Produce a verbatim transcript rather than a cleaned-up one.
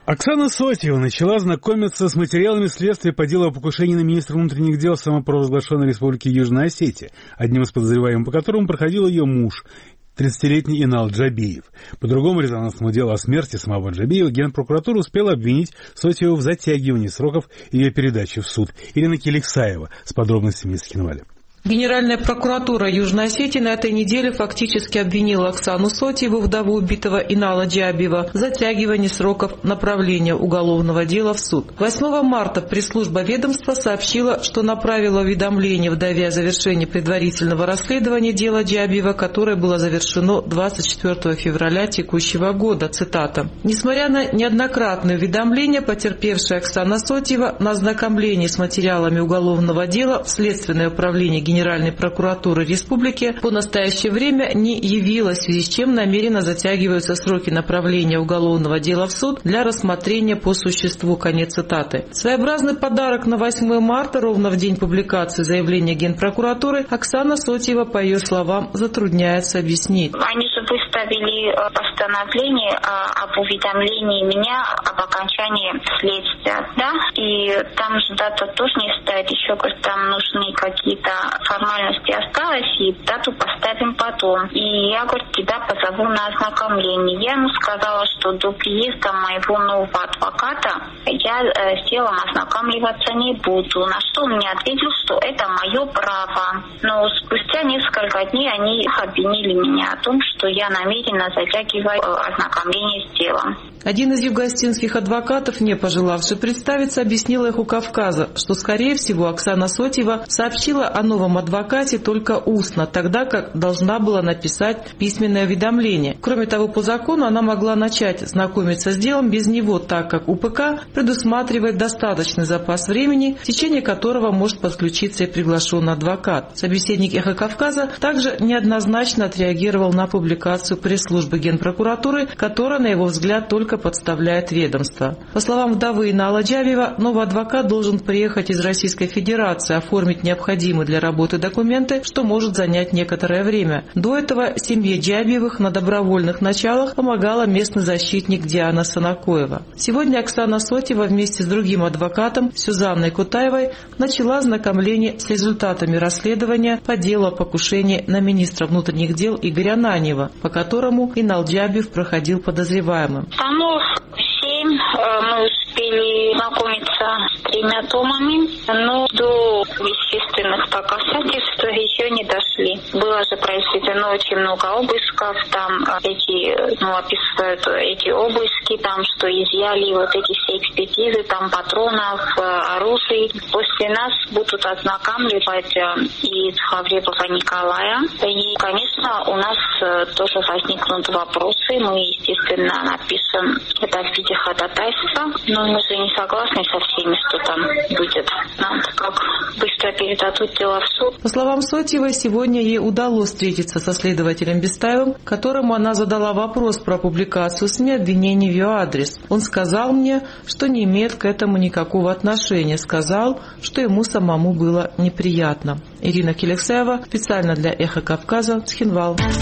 Оксана Сотьева начала знакомиться с материалами следствия по делу о покушении на министра внутренних дел самопровозглашенной республики Южная Осетия, одним из подозреваемых по которому проходил ее муж, тридцатилетний Инал Джабиев. По другому резонансному делу о смерти самого Джабиева Генпрокуратура успела обвинить Сотьеву в затягивании сроков ее передачи в суд. Ирина Келексаева с подробностями из Хинвали. Генеральная прокуратура Южной Осетии на этой неделе фактически обвинила Оксану Сотьеву, вдову убитого Инала Джабиева, в затягивании сроков направления уголовного дела в суд. восьмого марта пресс-служба ведомства сообщила, что направила уведомление вдове о завершении предварительного расследования дела Джабиева, которое было завершено двадцать четвёртого февраля текущего года. Цитата. «Несмотря на неоднократные уведомления, потерпевшая Оксана Сотьева на ознакомлении с материалами уголовного дела в Следственное управление Генеральной прокуратуры республики по настоящее время не явилась, в связи с чем намеренно затягиваются сроки направления уголовного дела в суд для рассмотрения по существу». Конец цитаты. Своеобразный подарок на восьмое марта, ровно в день публикации заявления Генпрокуратуры, Оксана Сотьева, по ее словам, затрудняется объяснить. Они же выставили постановление об уведомлении меня об окончании следствия, да? И там же дата тоже не стоит, еще, говорит, там нужны какие-то формальности осталось, и дату поставим потом. И я, говорит, тебя позову на ознакомление. Я ему сказала, что до приезда моего нового адвоката я э, с делом ознакомливаться не буду. На что он мне ответил, что это мое право. Но спустя несколько дней они обвинили меня о том, что я намеренно затягиваю э, ознакомление с делом. Один из югоостинских адвокатов, не пожелавший представиться, объяснил «Эху Кавказа», что, скорее всего, Оксана Сотьева сообщила о новом адвокате только устно, тогда как должна была написать письменное уведомление. Кроме того, по закону она могла начать знакомиться с делом без него, так как УПК предусматривает достаточный запас времени, в течение которого может подключиться и приглашенный адвокат. Собеседник «Эхо Кавказа» также неоднозначно отреагировал на публикацию пресс-службы Генпрокуратуры, которая, на его взгляд, только подставляет ведомство. По словам вдовы Инала Джабиева, новый адвокат должен приехать из Российской Федерации, оформить необходимые для работы документы, что может занять некоторое время. До этого семье Джабиевых на добровольных началах помогала местный защитник Диана Санакоева. Сегодня Оксана Сотьева вместе с другим адвокатом Сюзанной Кутаевой начала знакомление с результатами расследования по делу о покушении на министра внутренних дел Игоря Ананьева, по которому Инал Джабиев проходил подозреваемым. Томов семь мы успели знакомиться с тремя томами, но до вещественных доказательств еще не дошли. Было же произведено очень много обысков, там эти, ну, описывают эти обыски, там, что изъяли вот эти все экспертизы, там, патронов, оружий. После нас будут ознакомливать и Хавребова Николая. И, конечно, у нас тоже возникнут вопросы. Мы, естественно, напишем это в виде ходатайства, но мы же не согласны со всеми, что там будет. Нам как быстро передадут дело в суд. По словам Сотьевой, сегодня ей удалось встретиться со следователем Бестаевым, которому она задала вопрос про публикацию СМИ обвинений в ее адрес. Он сказал мне, что не имеет к этому никакого отношения. Сказал, что ему самому было неприятно. Ирина Келексаева, специально для «Эхо Кавказа», Цхинвал.